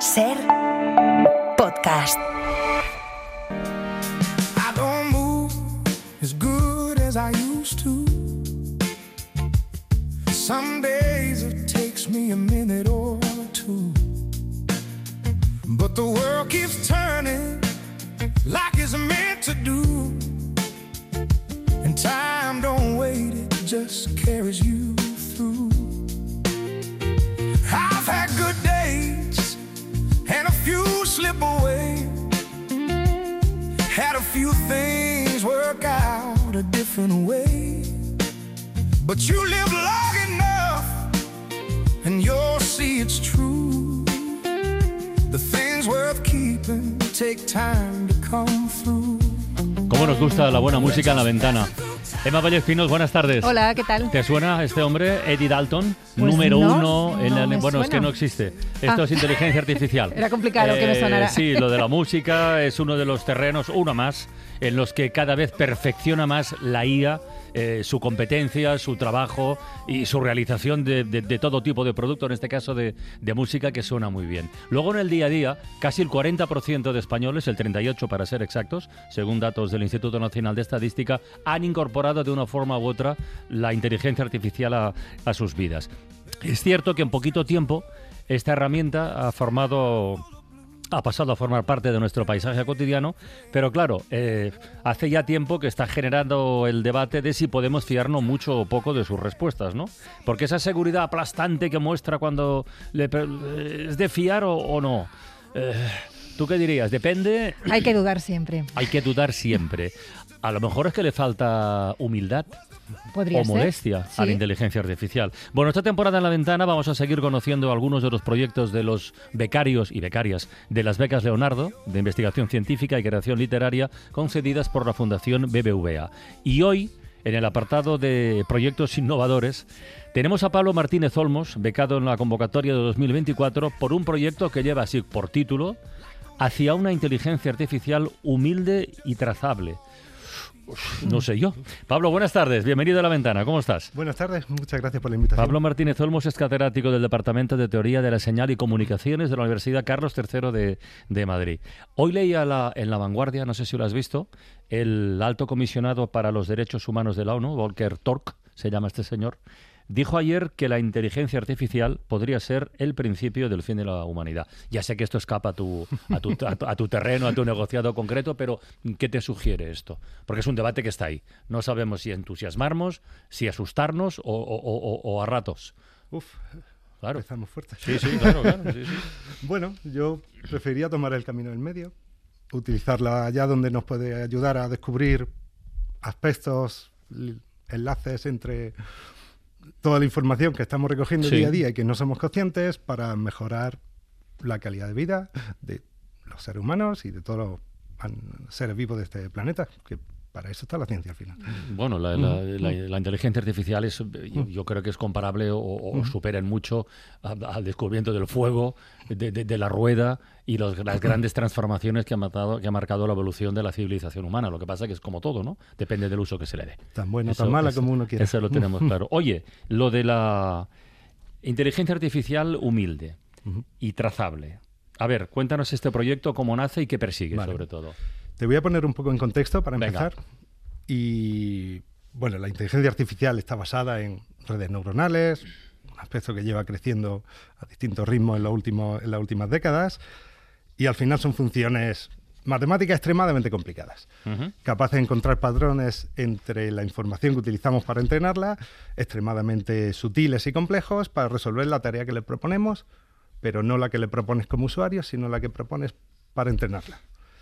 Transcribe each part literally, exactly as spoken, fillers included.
Ser podcast. I don't move as good as I used to. Some days it takes me a minute or two. But the world keeps turning like it's meant to do. And time don't wait, it just carries you through. I've had good days and a few slip away. Had a few things work out a different way. But you live long enough and you'll see it's true. The things worth keeping take time to come through. Cómo nos gusta la buena música en la ventana. Emma Vallespinos, buenas tardes. Hola, ¿qué tal? ¿Te suena este hombre, Eddie Dalton? Pues número no, uno. En la, no me bueno, es suena. que no existe. Esto Ah. es inteligencia artificial. Era complicado que me sonara. Sí, lo de la música es uno de los terrenos, uno más, en los que cada vez perfecciona más la I A, eh, su competencia, su trabajo y su realización de, de, de todo tipo de producto, en este caso de, de música, que suena muy bien. Luego, en el día a día, casi el cuarenta por ciento de españoles, el treinta y ocho por ciento para ser exactos, según datos del Instituto Nacional de Estadística, han incorporado de una forma u otra la inteligencia artificial a, a sus vidas. Es cierto que en poquito tiempo esta herramienta ha formado... ha pasado a formar parte de nuestro paisaje cotidiano, pero claro, eh, hace ya tiempo que está generando el debate de si podemos fiarnos mucho o poco de sus respuestas, ¿no? Porque esa seguridad aplastante que muestra cuando le, eh, es de fiar o, o no. Eh, ¿Tú qué dirías? Depende. Hay que dudar siempre. Hay que dudar siempre. A lo mejor es que le falta humildad. Podría O ser. modestia Sí. a la inteligencia artificial. Bueno, esta temporada en La Ventana vamos a seguir conociendo algunos de los proyectos de los becarios y becarias de las becas Leonardo, de investigación científica y creación literaria, concedidas por la Fundación B B V A. Y hoy, en el apartado de proyectos innovadores, tenemos a Pablo Martínez Olmos, becado en la convocatoria de dos mil veinticuatro, por un proyecto que lleva así por título Hacia una inteligencia artificial humilde y trazable. Uf, no sé yo. Pablo, buenas tardes. Bienvenido a La Ventana. ¿Cómo estás? Buenas tardes, muchas gracias por la invitación. Pablo Martínez Olmos es catedrático del Departamento de Teoría de la Señal y Comunicaciones de la Universidad Carlos tercero de, de Madrid. Hoy leía la, en La Vanguardia, no sé si lo has visto, el alto comisionado para los derechos humanos de la ONU, Volker Turk, se llama este señor, dijo ayer que la inteligencia artificial podría ser el principio del fin de la humanidad. Ya sé que esto escapa a tu, a tu, a tu, a tu terreno, a tu negociado concreto, pero ¿qué te sugiere esto? Porque es un debate que está ahí. No sabemos si entusiasmarnos, si asustarnos o, o, o, o a ratos. Uf, Claro. empezamos fuertes. Sí, sí, claro, claro. Sí, sí. Bueno, yo preferiría tomar el camino del medio, utilizarla allá donde nos puede ayudar a descubrir aspectos, l- enlaces entre toda la información que estamos recogiendo Sí. día a día y que no somos conscientes para mejorar la calidad de vida de los seres humanos y de todos los an- seres vivos de este planeta, que para eso está la ciencia al final. Bueno, la, la, la, la inteligencia artificial es, yo, yo creo que es comparable o, o supera en mucho a- al descubrimiento del fuego, de, de, de la rueda y los, las grandes transformaciones que ha, matado, que ha marcado la evolución de la civilización humana. Lo que pasa es que es como todo, ¿no? Depende del uso que se le dé. Tan buena o Eso- tan mala eso- como uno quiera. Eso lo tenemos claro. Oye, lo de la inteligencia artificial humilde y trazable. A ver, cuéntanos este proyecto, cómo nace y qué persigue, Vale. sobre todo. Te voy a poner un poco en contexto para Venga. empezar. Y bueno, la inteligencia artificial está basada en redes neuronales, un aspecto que lleva creciendo a distintos ritmos en, los últimos, en las últimas décadas, y al final son funciones matemáticas extremadamente complicadas, Ujú. capaces de encontrar patrones entre la información que utilizamos para entrenarla, extremadamente sutiles y complejos para resolver la tarea que le proponemos, pero no la que le propones como usuario, sino la que propones para entrenarla.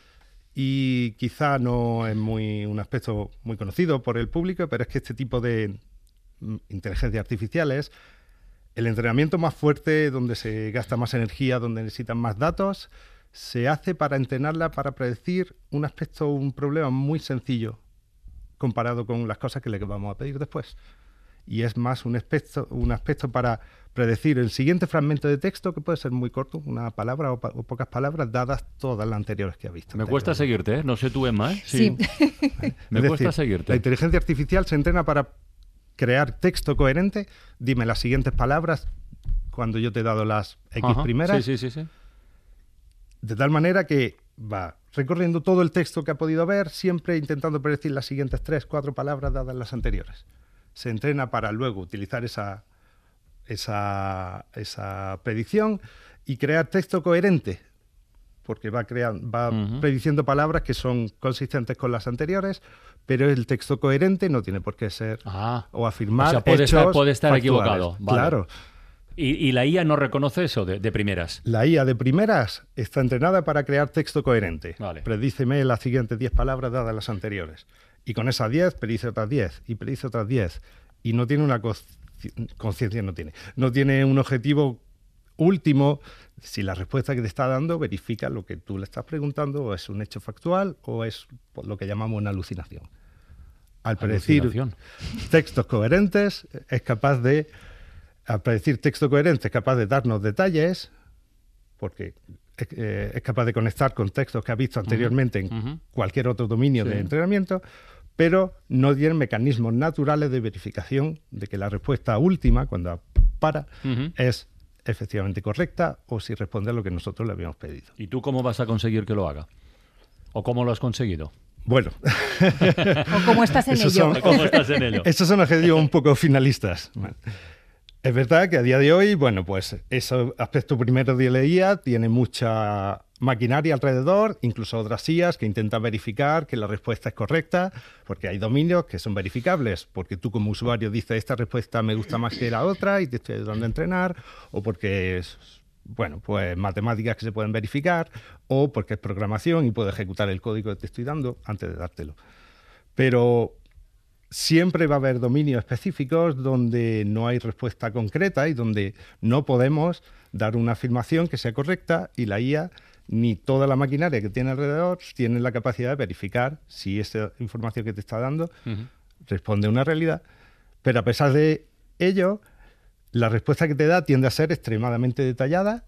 Y quizá no es muy un aspecto muy conocido por el público, pero es que este tipo de mm, inteligencias artificiales, el entrenamiento más fuerte, donde se gasta más energía, donde necesitan más datos, se hace para entrenarla para predecir un aspecto, un problema muy sencillo comparado con las cosas que le vamos a pedir después. Y es más un aspecto, un aspecto para predecir el siguiente fragmento de texto, que puede ser muy corto, una palabra o, pa- o pocas palabras, dadas todas las anteriores que ha visto. Me cuesta seguirte, ¿eh? No sé tú, Emma, ¿eh? Sí. Me Es cuesta decir, seguirte. La inteligencia artificial se entrena para crear texto coherente. Dime las siguientes palabras cuando yo te he dado las X Ajá. primeras. Sí, sí, sí, sí. De tal manera que va recorriendo todo el texto que ha podido ver, siempre intentando predecir las siguientes tres, cuatro palabras dadas las anteriores. Se entrena para luego utilizar esa, esa, esa predicción y crear texto coherente, porque va, creando, va uh-huh. prediciendo palabras que son consistentes con las anteriores, pero el texto coherente no tiene por qué ser ah, o afirmar o sea, puede hechos estar, puede estar factuales. equivocado. Vale. Claro. ¿Y, ¿Y la I A no reconoce eso de, de primeras? La I A de primeras está entrenada para crear texto coherente. Vale. Predíceme las siguientes diez palabras dadas las anteriores. Y con esas diez predice otras diez y predice otras diez. Y no tiene una conciencia, no tiene. No tiene un objetivo último. Si la respuesta que te está dando verifica lo que tú le estás preguntando, o es un hecho factual o es lo que llamamos una alucinación. Al predecir textos coherentes es capaz de Al predecir texto coherente es capaz de darnos detalles, porque es, eh, es capaz de conectar con textos que ha visto anteriormente uh-huh. en uh-huh. cualquier otro dominio sí. de entrenamiento, pero no tiene mecanismos naturales de verificación de que la respuesta última, cuando para, uh-huh. es efectivamente correcta o si responde a lo que nosotros le habíamos pedido. ¿Y tú cómo vas a conseguir que lo haga? ¿O cómo lo has conseguido? Bueno. ¿O cómo estás en ello? Son, ¿Cómo estás en ello? Estos son objetivos un poco finalistas. Bueno. Es verdad que a día de hoy, bueno, pues ese aspecto primero de la I A tiene mucha maquinaria alrededor, incluso otras I As que intentan verificar que la respuesta es correcta, porque hay dominios que son verificables, porque tú como usuario dices esta respuesta me gusta más que la otra y te estoy ayudando a entrenar, o porque es, bueno, pues matemáticas que se pueden verificar, o porque es programación y puedo ejecutar el código que te estoy dando antes de dártelo. Pero siempre va a haber dominios específicos donde no hay respuesta concreta y donde no podemos dar una afirmación que sea correcta y la I A ni toda la maquinaria que tiene alrededor tiene la capacidad de verificar si esa información que te está dando uh-huh. responde a una realidad. Pero a pesar de ello, la respuesta que te da tiende a ser extremadamente detallada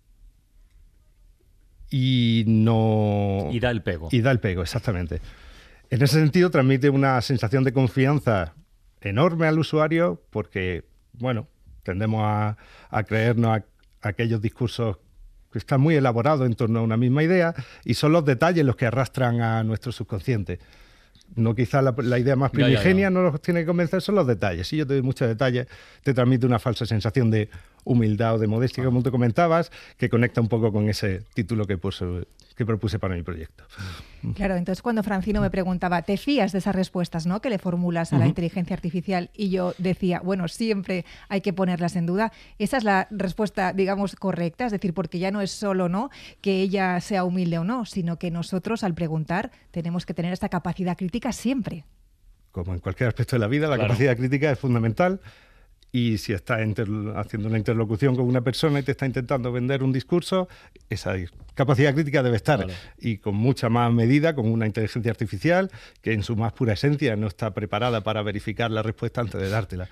y no... Y da el pego. Y da el pego, exactamente. En ese sentido, transmite una sensación de confianza enorme al usuario porque, bueno, tendemos a, a creernos a, a aquellos discursos que están muy elaborados en torno a una misma idea y son los detalles los que arrastran a nuestro subconsciente. No quizá la, la idea más primigenia ya, ya, ya. no los tiene que convencer, son los detalles. Si yo te doy muchos detalles, te transmite una falsa sensación de humildad o de modestia, ah. como tú comentabas, que conecta un poco con ese título que, puso, que propuse para mi proyecto. Claro, entonces cuando Francino me preguntaba, ¿te fías de esas respuestas, ¿no?, que le formulas a la uh-huh. inteligencia artificial? Y yo decía, bueno, siempre hay que ponerlas en duda. Esa es la respuesta, digamos, correcta, es decir, porque ya no es solo, ¿no?, que ella sea humilde o no, sino que nosotros al preguntar tenemos que tener esta capacidad crítica siempre. Como en cualquier aspecto de la vida, la claro. capacidad crítica es fundamental. Y si estás inter- haciendo una interlocución con una persona y te está intentando vender un discurso, esa capacidad crítica debe estar. Vale. Y con mucha más medida, con una inteligencia artificial que en su más pura esencia no está preparada para verificar la respuesta antes de dártela.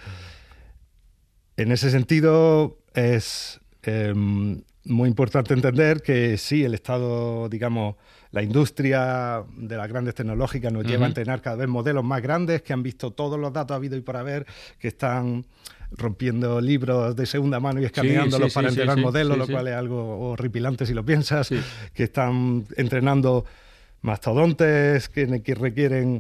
En ese sentido, es eh, muy importante entender que sí, el Estado, digamos, la industria de las grandes tecnológicas nos uh-huh. lleva a entrenar cada vez modelos más grandes que han visto todos los datos habidos y por haber, que están rompiendo libros de segunda mano y escaneándolos sí, sí, para sí, entrenar sí, modelos, sí, lo sí. cual es algo horripilante si lo piensas, sí. que están entrenando mastodontes que, que requieren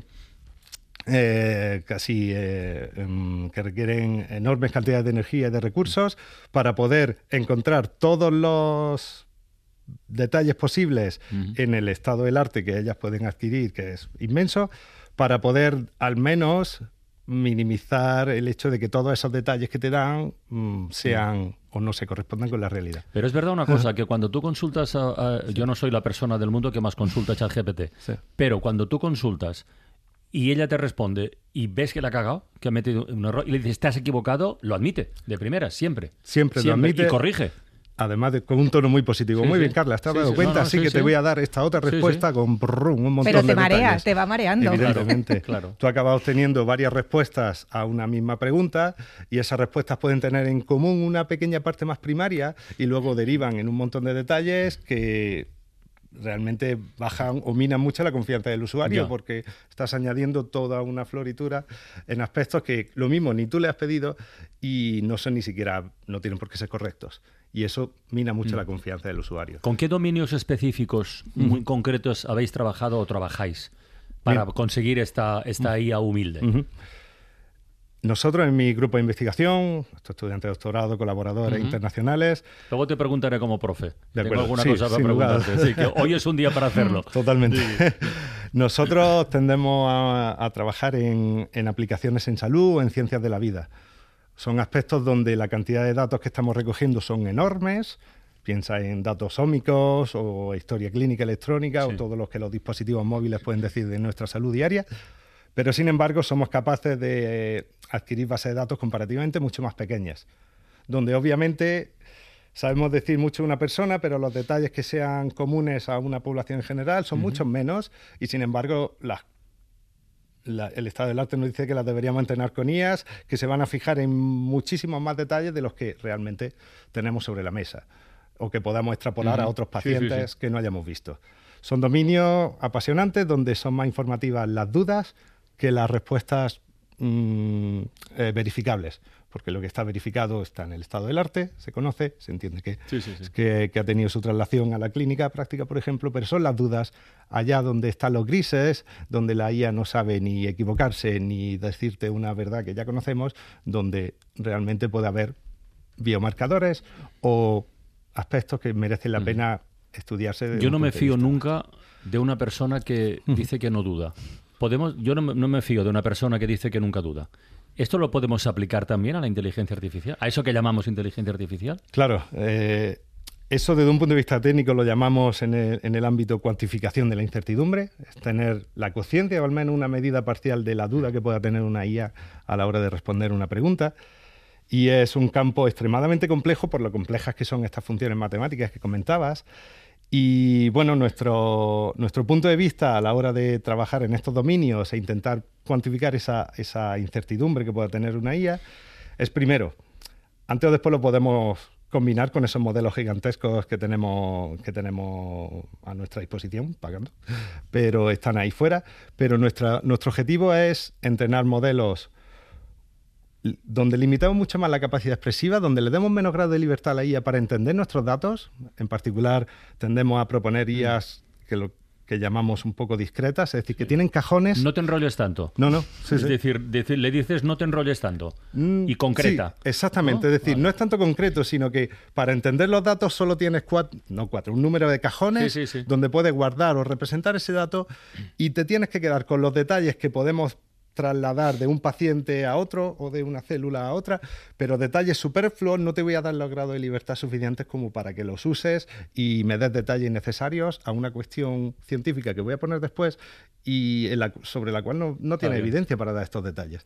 eh, casi eh, um, que requieren enormes cantidades de energía y de recursos para poder encontrar todos los detalles posibles uh-huh. en el estado del arte que ellas pueden adquirir, que es inmenso, para poder al menos minimizar el hecho de que todos esos detalles que te dan mmm, sean sí. o no se correspondan con la realidad. Pero es verdad una cosa, que cuando tú consultas, a, a, sí. yo no soy la persona del mundo que más consulta ChatGPT, sí. pero cuando tú consultas y ella te responde y ves que la ha cagado, que ha metido un error, y le dices, te has equivocado, lo admite, de primera, siempre. Siempre, siempre. lo admite. Y corrige. Además, de, con un tono muy positivo. Sí, muy sí. bien, Carla, ¿te has sí, dado sí, cuenta? No, no, Así sí, que sí. te voy a dar esta otra respuesta sí, sí. con brum, un montón Pero te de marea, detalles. te va mareando. Evidentemente. Claro. Tú acabas teniendo varias respuestas a una misma pregunta y esas respuestas pueden tener en común una pequeña parte más primaria y luego derivan en un montón de detalles que realmente bajan o minan mucho la confianza del usuario ya. porque estás añadiendo toda una floritura en aspectos que lo mismo ni tú le has pedido y no son ni siquiera, no tienen por qué ser correctos. Y eso mina mucho Mm. la confianza del usuario. ¿Con qué dominios específicos muy concretos habéis trabajado o trabajáis para Bien. conseguir esta, esta I A humilde? Ujú. Nosotros en mi grupo de investigación, estos estudiantes de doctorado, colaboradores Ujú. internacionales, Luego te preguntaré como profe. Tengo acuerdo. alguna Sí, cosa para sin lugar. preguntarte. Sí, que hoy es un día para hacerlo. totalmente. Nosotros tendemos a, a trabajar en, en aplicaciones en salud o en ciencias de la vida. Son aspectos donde la cantidad de datos que estamos recogiendo son enormes. Piensa en datos ómicos o historia clínica electrónica Sí. o todo lo que los dispositivos móviles pueden decir de nuestra salud diaria. Pero, sin embargo, somos capaces de adquirir bases de datos comparativamente mucho más pequeñas, donde obviamente sabemos decir mucho de una persona, pero los detalles que sean comunes a una población en general son Ujú. muchos menos y, sin embargo, las La- el estado del arte nos dice que las deberíamos entrenar con I As, que se van a fijar en muchísimos más detalles de los que realmente tenemos sobre la mesa o que podamos extrapolar Ujú. a otros Sí, sí, pacientes sí. que no hayamos visto. Son dominios apasionantes donde son más informativas las dudas que las respuestas mm, eh, verificables, porque lo que está verificado está en el estado del arte, se conoce, se entiende que, Sí, sí, sí. que, que ha tenido su traslación a la clínica práctica, por ejemplo, pero son las dudas allá donde están los grises, donde la I A no sabe ni equivocarse ni decirte una verdad que ya conocemos, donde realmente puede haber biomarcadores o aspectos que merecen la pena estudiarse. desde Yo un no me punto de fío vista. nunca de una persona que dice que no duda. Podemos, yo no, me- no me fío de una persona que dice que nunca duda. ¿Esto lo podemos aplicar también a la inteligencia artificial? ¿A eso que llamamos inteligencia artificial? Claro, eh, eso desde un punto de vista técnico lo llamamos en el, en el ámbito cuantificación de la incertidumbre, es tener la conciencia o al menos una medida parcial de la duda que pueda tener una I A a la hora de responder una pregunta. Y es un campo extremadamente complejo por lo complejas que son estas funciones matemáticas que comentabas. Y bueno, nuestro, nuestro punto de vista a la hora de trabajar en estos dominios e intentar cuantificar esa, esa incertidumbre que pueda tener una I A es, primero, antes o después lo podemos combinar con esos modelos gigantescos que tenemos, que tenemos a nuestra disposición, pagando, pero están ahí fuera. Pero nuestra, nuestro objetivo es entrenar modelos donde limitamos mucho más la capacidad expresiva, donde le demos menos grado de libertad a la I A para entender nuestros datos. En particular, tendemos a proponer I As que lo que llamamos un poco discretas, es decir, que tienen cajones. No te enrolles tanto. No, no. sí, es sí. decir, decir- le dices no te enrolles tanto. Mm, Y concreta. sí, exactamente. ¿No? Es decir, Vale. no es tanto concreto, sino que para entender los datos solo tienes cuatro, no cuatro, un número de cajones Sí, sí, sí. donde puedes guardar o representar ese dato y te tienes que quedar con los detalles que podemos trasladar de un paciente a otro o de una célula a otra, pero detalles superfluos no te voy a dar los grados de libertad suficientes como para que los uses y me des detalles innecesarios a una cuestión científica que voy a poner después y en la- sobre la cual no, no tiene bien. evidencia para dar estos detalles.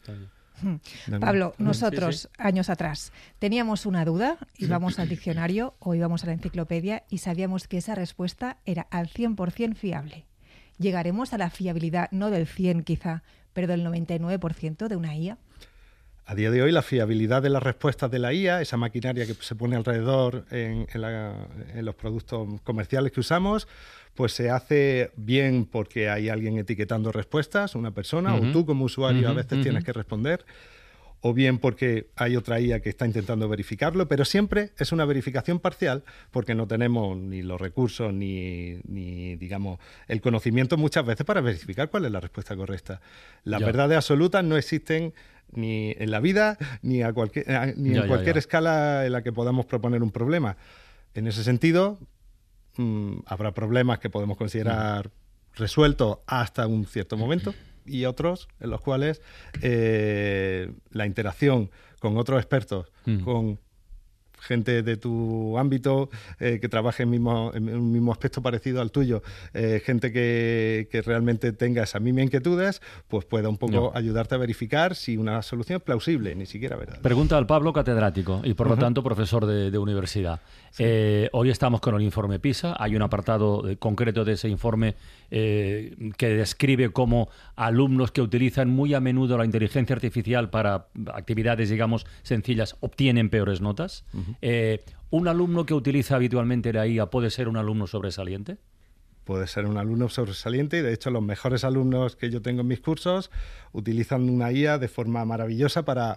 Pablo, nosotros, Sí, años atrás, teníamos una duda, íbamos al diccionario o íbamos a la enciclopedia y sabíamos que esa respuesta era al cien por ciento fiable. ¿Llegaremos a la fiabilidad, no del cien quizá, pero del noventa y nueve por ciento de una I A? A día de hoy, la fiabilidad de las respuestas de la I A, esa maquinaria que se pone alrededor en, en la- en los productos comerciales que usamos, pues se hace bien porque hay alguien etiquetando respuestas, una persona, Ujú. o tú como usuario a Ujú, veces ujú. tienes que responder, o bien porque hay otra I A que está intentando verificarlo, pero siempre es una verificación parcial porque no tenemos ni los recursos ni, ni, digamos, el conocimiento muchas veces para verificar cuál es la respuesta correcta. Las Ya. verdades absolutas no existen ni en la vida ni, a cualquier, a- ni Ya, en ya, cualquier ya. escala en la que podamos proponer un problema. En ese sentido, mm, habrá problemas que podemos considerar resueltos hasta un cierto momento y otros en los cuales eh, la interacción con otros expertos, Mm. con gente de tu ámbito eh, que trabaje en, mismo, en un mismo aspecto parecido al tuyo, eh, gente que, que realmente tenga esas mismas inquietudes, pues pueda un poco Ya. ayudarte a verificar si una solución es plausible, ni siquiera verdad. Pregunta al Pablo, catedrático y por lo Ujú. tanto profesor de, de universidad. Eh, hoy estamos con el informe PISA. Hay un apartado eh, concreto de ese informe eh, que describe cómo alumnos que utilizan muy a menudo la inteligencia artificial para actividades, digamos, sencillas, obtienen peores notas. Eh, ¿Un alumno que utiliza habitualmente la I A puede ser un alumno sobresaliente? Puede ser un alumno sobresaliente y de hecho los mejores alumnos que yo tengo en mis cursos utilizan una I A de forma maravillosa para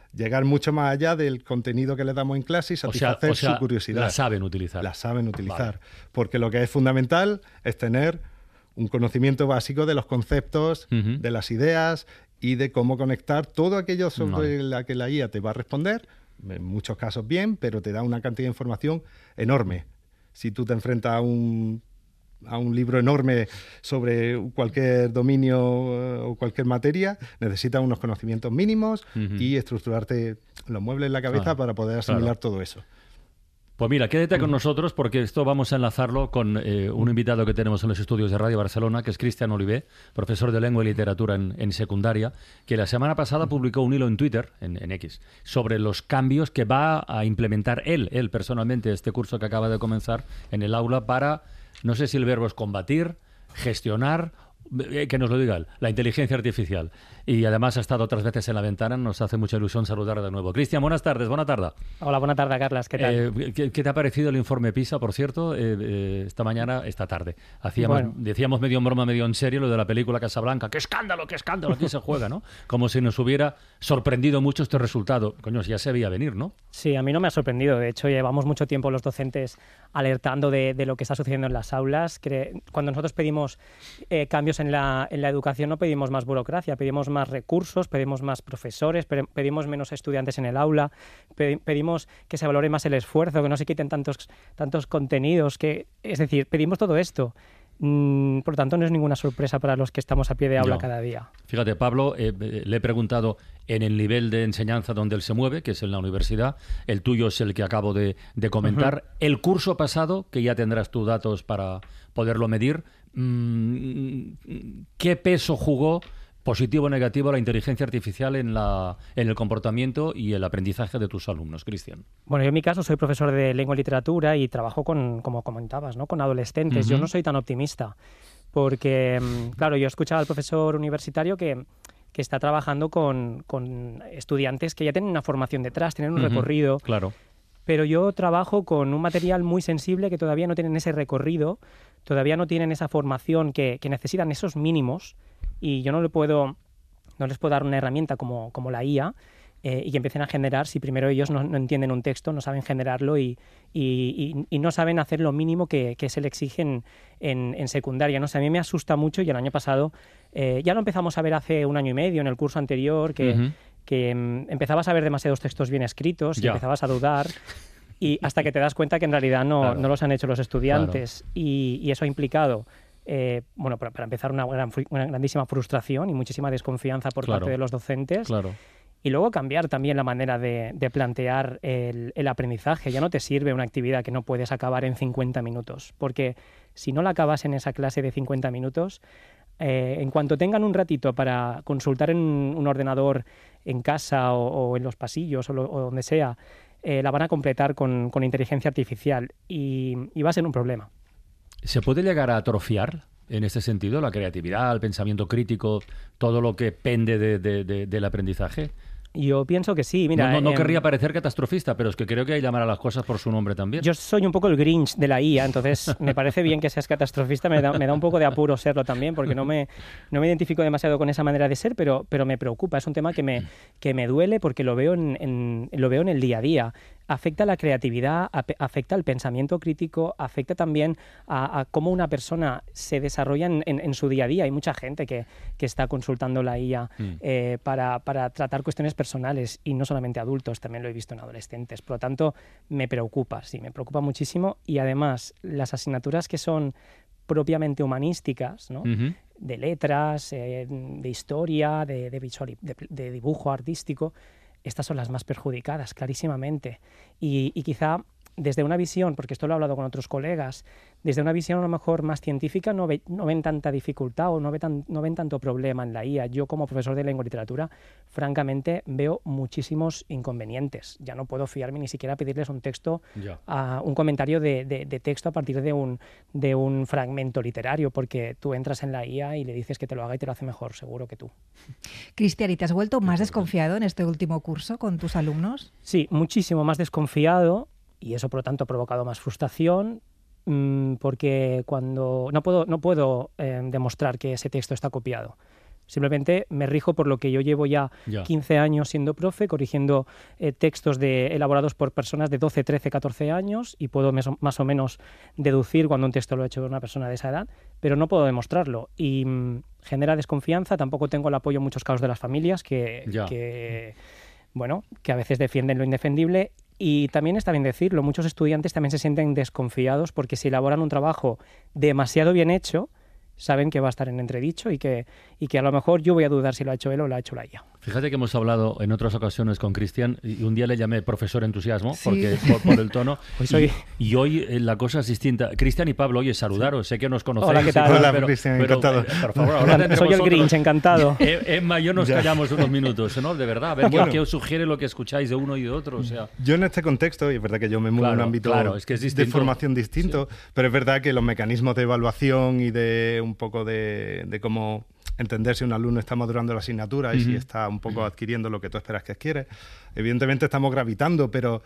llegar mucho más allá del contenido que le damos en clase y satisfacer o sea, o sea, su curiosidad. La saben utilizar. La saben utilizar. Vale. Porque lo que es fundamental es tener un conocimiento básico de los conceptos, uh-huh. de las ideas y de cómo conectar todo aquello sobre vale. la que la I A te va a responder. En muchos casos bien, pero te da una cantidad de información enorme. Si tú te enfrentas a un, a un libro enorme sobre cualquier dominio o cualquier materia, necesitas unos conocimientos mínimos uh-huh. y estructurarte los muebles en la cabeza claro. para poder asimilar claro. todo eso. Pues mira, quédate con nosotros porque esto vamos a enlazarlo con eh, un invitado que tenemos en los estudios de Radio Barcelona, que es Cristian Olivé, profesor de Lengua y Literatura en, en secundaria, que la semana pasada publicó un hilo en Twitter, en, en X, sobre los cambios que va a implementar él, él personalmente, este curso que acaba de comenzar en el aula para, no sé si el verbo es combatir, gestionar, que nos lo diga él, la inteligencia artificial. Y además ha estado otras veces en la ventana, nos hace mucha ilusión saludar de nuevo. Cristian, buenas tardes, buena tarde. Hola, buena tarde, Carlas, ¿qué tal? Eh, ¿qué, ¿Qué te ha parecido el informe PISA, por cierto, eh, eh, esta mañana, esta tarde? Hacíamos, bueno. Decíamos medio en broma, medio en serio, lo de la película Casablanca. ¡Qué escándalo, qué escándalo! Aquí se juega, ¿no? Como si nos hubiera sorprendido mucho este resultado. Coño, ya se veía venir, ¿no? Sí, a mí no me ha sorprendido. De hecho, llevamos mucho tiempo los docentes alertando de, de lo que está sucediendo en las aulas. Que cuando nosotros pedimos eh, cambios en la, en la educación, no pedimos más burocracia, pedimos más recursos, pedimos más profesores, pedimos menos estudiantes en el aula, pedimos que se valore más el esfuerzo, que no se quiten tantos, tantos contenidos, que, es decir, pedimos todo esto. Mm, por lo tanto, no es ninguna sorpresa para los que estamos a pie de aula no. cada día. Fíjate, Pablo, eh, le he preguntado en el nivel de enseñanza donde él se mueve, que es en la universidad, el tuyo es el que acabo de, de comentar. Uh-huh. El curso pasado, que ya tendrás tus datos para poderlo medir, mmm, ¿qué peso jugó, positivo o negativo, la inteligencia artificial en, la, en el comportamiento y el aprendizaje de tus alumnos, Cristian? Bueno, yo en mi caso soy profesor de lengua y literatura y trabajo con, como comentabas, ¿no? con adolescentes. Uh-huh. Yo no soy tan optimista porque, claro, yo he escuchado al profesor universitario que, que está trabajando con, con estudiantes que ya tienen una formación detrás, tienen un uh-huh. recorrido. Claro. Pero yo trabajo con un material muy sensible que todavía no tienen ese recorrido, todavía no tienen esa formación que, que necesitan esos mínimos. Y yo no, le puedo, no les puedo dar una herramienta como, como la I A eh, y que empiecen a generar si primero ellos no, no entienden un texto, no saben generarlo y, y, y, y no saben hacer lo mínimo que, que se le exigen en, en secundaria. No sé, a mí me asusta mucho y el año pasado, eh, ya lo empezamos a ver hace un año y medio en el curso anterior, que, uh-huh. que um, empezabas a ver demasiados textos bien escritos y ya. empezazas a dudar. Y hasta que te das cuenta que en realidad no, claro. no los han hecho los estudiantes claro. y, y eso ha implicado Eh, bueno, para, para empezar, una, gran, una grandísima frustración y muchísima desconfianza por claro, parte de los docentes. Claro. Y luego cambiar también la manera de, de plantear el, el aprendizaje. Ya no te sirve una actividad que no puedes acabar en cincuenta minutos, porque si no la acabas en esa clase de cincuenta minutos, eh, en cuanto tengan un ratito para consultar en un ordenador en casa o, o en los pasillos o, lo, o donde sea, eh, la van a completar con, con inteligencia artificial y, y va a ser un problema. ¿Se puede llegar a atrofiar en este sentido la creatividad, el pensamiento crítico, todo lo que pende de, de, de, del aprendizaje? Yo pienso que sí. Mira, no no, no eh, querría parecer catastrofista, pero es que creo que hay que llamar a las cosas por su nombre también. Yo soy un poco el Grinch de la I A, entonces me parece bien que seas catastrofista, me da, me da un poco de apuro serlo también, porque no me, no me identifico demasiado con esa manera de ser, pero, pero me preocupa. Es un tema que me, que me duele porque lo veo en, en, lo veo en el día a día. Afecta a la creatividad, afecta al pensamiento crítico, afecta también a, a cómo una persona se desarrolla en, en, en su día a día. Hay mucha gente que, que está consultando la I A mm. eh, para, para tratar cuestiones personales y no solamente adultos, también lo he visto en adolescentes. Por lo tanto, me preocupa, sí, me preocupa muchísimo. Y además, las asignaturas que son propiamente humanísticas, ¿no? Uh-huh. de letras, eh, de historia, de, de, visual, de, de dibujo artístico, estas son las más perjudicadas, clarísimamente. Y, y quizá desde una visión, porque esto lo he hablado con otros colegas, desde una visión a lo mejor más científica no, ve, no ven tanta dificultad o no, ve tan, no ven tanto problema en la I A. Yo como profesor de lengua y literatura, francamente, veo muchísimos inconvenientes. Ya no puedo fiarme ni siquiera a pedirles un texto, a, un comentario de, de, de texto a partir de un, de un fragmento literario, porque tú entras en la I A y le dices que te lo haga y te lo hace mejor, seguro que tú. Cristian, ¿y te has vuelto más desconfiado en este último curso con tus alumnos? Sí, muchísimo más desconfiado. Y eso, por lo tanto, ha provocado más frustración mmm, porque cuando no puedo, no puedo eh, demostrar que ese texto está copiado. Simplemente me rijo por lo que yo llevo ya, Ya. quince años siendo profe, corrigiendo eh, textos de, elaborados por personas de doce, trece, catorce años y puedo mes- más o menos deducir cuando un texto lo ha hecho una persona de esa edad, pero no puedo demostrarlo. Y mm, genera desconfianza. Tampoco tengo el apoyo en muchos casos de las familias que, Ya. que, bueno, que a veces defienden lo indefendible. Y también está bien decirlo, muchos estudiantes también se sienten desconfiados porque si elaboran un trabajo demasiado bien hecho, saben que va a estar en entredicho y que, y que a lo mejor yo voy a dudar si lo ha hecho él o lo ha hecho la I A. Fíjate que hemos hablado en otras ocasiones con Cristian y un día le llamé profesor entusiasmo Sí. porque por, por el tono. Hoy soy- y, y hoy eh, la cosa es distinta. Cristian y Pablo, oye, saludaros. Sé que nos conocéis. Hola, ¿qué y tal? tal, Hola, pero- Cristian, pero, encantado. eh, por favor, hablad entre Soy el vosotros. Grinch, encantado. Eh, Emma y yo nos Ya. callamos unos minutos, ¿no? De verdad, a ver qué- Bueno. qué os sugiere lo que escucháis de uno y de otro. O sea, Yo en este contexto, y es verdad que yo me muevo en un Claro, ámbito claro, es que es de distinto. formación distinto, pero es verdad que los mecanismos de evaluación y de un poco de, de cómo entender si un alumno está madurando la asignatura y si Ujú. está un poco adquiriendo lo que tú esperas que adquiere. Evidentemente estamos gravitando, pero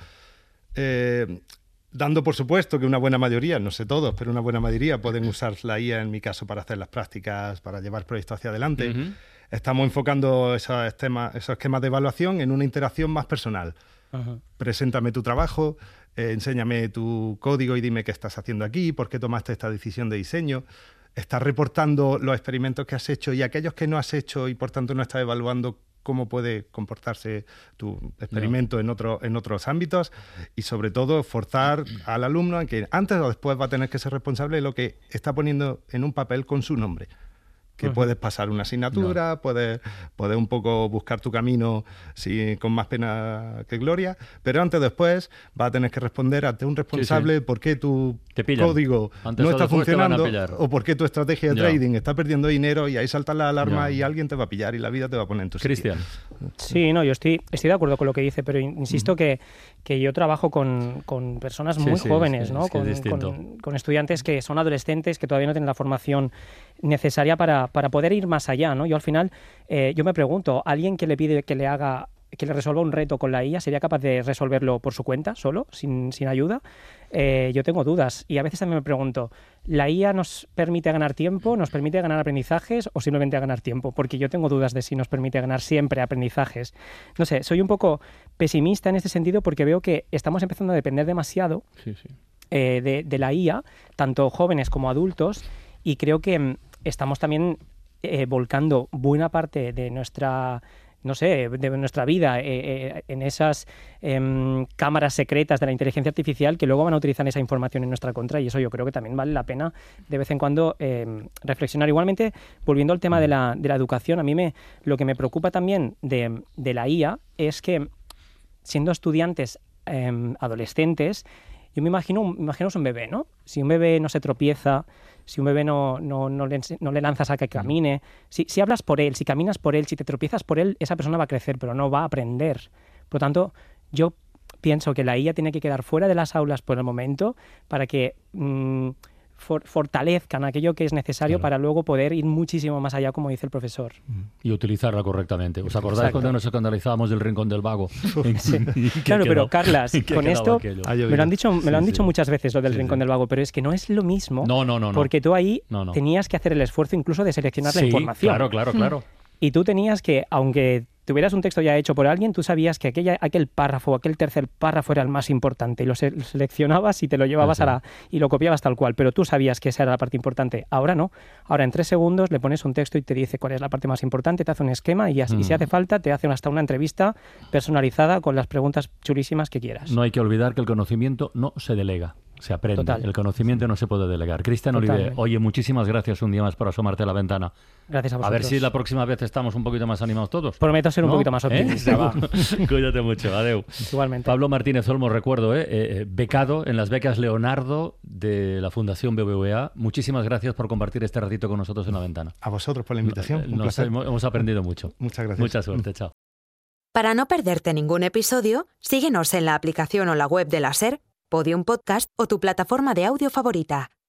eh, dando por supuesto que una buena mayoría, no sé todos, pero una buena mayoría pueden usar la I A en mi caso para hacer las prácticas, para llevar proyectos hacia adelante. Ujú. Estamos enfocando esos, temas, esos esquemas de evaluación en una interacción más personal. Ajá. Preséntame tu trabajo, eh, enséñame tu código y dime qué estás haciendo aquí, por qué tomaste esta decisión de diseño. Estás reportando los experimentos que has hecho y aquellos que no has hecho y por tanto no estás evaluando cómo puede comportarse tu experimento en, otro, en otros ámbitos y sobre todo forzar al alumno a que antes o después va a tener que ser responsable de lo que está poniendo en un papel con su nombre. Que Ujú. puedes pasar una asignatura, puedes, puedes un poco buscar tu camino sí, con más pena que gloria, pero antes o después vas a tener que responder ante un responsable por qué tu Te pillan. código Antes no o está después te van a funcionando pillar. o por qué tu estrategia de Ya. trading está perdiendo dinero y ahí salta la alarma Ya. y alguien te va a pillar y la vida te va a poner en tu sitio. Cristian. Sí, no, yo estoy, estoy de acuerdo con lo que dice, pero in- insisto que, que yo trabajo con, con personas Sí, muy sí, jóvenes, es que- ¿no? es que es con, distinto. con- con estudiantes que son adolescentes, que todavía no tienen la formación necesaria para, para poder ir más allá, ¿no? Yo al final, eh, yo me pregunto, ¿alguien que le pide que le haga que le resuelva un reto con la I A sería capaz de resolverlo por su cuenta, solo, sin, sin ayuda? Eh, yo tengo dudas y a veces también me pregunto, ¿la I A nos permite ganar tiempo, nos permite ganar aprendizajes o simplemente ganar tiempo? Porque yo tengo dudas de si nos permite ganar siempre aprendizajes. No sé, soy un poco pesimista en este sentido porque veo que estamos empezando a depender demasiado Sí, sí. eh, de, de la I A, tanto jóvenes como adultos, y creo que mm, estamos también eh, volcando buena parte de nuestra no sé, de nuestra vida eh, eh, en esas eh, cámaras secretas de la inteligencia artificial que luego van a utilizar esa información en nuestra contra, y eso yo creo que también vale la pena de vez en cuando eh, reflexionar. Igualmente, volviendo al tema de la, de la educación, a mí me, lo que me preocupa también de, de la I A es que siendo estudiantes eh, adolescentes, yo me imagino, me imagino un bebé, ¿no? Si un bebé no se tropieza, si un bebé no, no, no, le, no le lanzas a que camine, si, si hablas por él, si caminas por él, si te tropiezas por él, esa persona va a crecer, pero no va a aprender. Por lo tanto, yo pienso que la I A tiene que quedar fuera de las aulas por el momento para que mmm, for, fortalezcan aquello que es necesario, claro, para luego poder ir muchísimo más allá, como dice el profesor. Y utilizarla correctamente. ¿Os acordáis Exacto. cuando nos escandalizábamos del Rincón del Vago? Sí. Claro, pero Carlas, con esto Ah, me lo han dicho, me Sí, lo han sí. dicho muchas veces lo del Sí, Rincón sí. del Vago, pero es que no es lo mismo. No, no, no, no. Porque tú ahí No, no. tenías que hacer el esfuerzo incluso de seleccionar la Sí, información. claro, claro, claro. Y tú tenías que, aunque tuvieras un texto ya hecho por alguien, tú sabías que aquella, aquel párrafo, aquel tercer párrafo era el más importante y lo, se- lo seleccionabas y te lo llevabas Eso. a la, y lo copiabas tal cual, pero tú sabías que esa era la parte importante. Ahora no. Ahora en tres segundos le pones un texto y te dice cuál es la parte más importante, te hace un esquema y, así, y si Mm. hace falta te hace hasta una entrevista personalizada con las preguntas chulísimas que quieras. No hay que olvidar que el conocimiento no se delega, se aprende. Total. El conocimiento no se puede delegar. Cristian Oliver, Totalmente. oye, muchísimas gracias un día más por asomarte a la ventana. Gracias a A vosotros. ver si la próxima vez estamos un poquito más animados todos. Prometo ser un ¿No? poquito más optimista. ¿Eh? va. Cuídate mucho, adeu. Igualmente. Pablo Martínez Olmo, recuerdo, ¿eh? Eh, eh, becado en las becas Leonardo de la Fundación B B V A. Muchísimas gracias por compartir este ratito con nosotros en la ventana. A vosotros por la invitación. Eh, Un nos placer. hemos, hemos aprendido mucho. Muchas gracias. Mucha suerte, chao. Para no perderte ningún episodio, síguenos en la aplicación o la web de la SER, Podium Podcast o tu plataforma de audio favorita.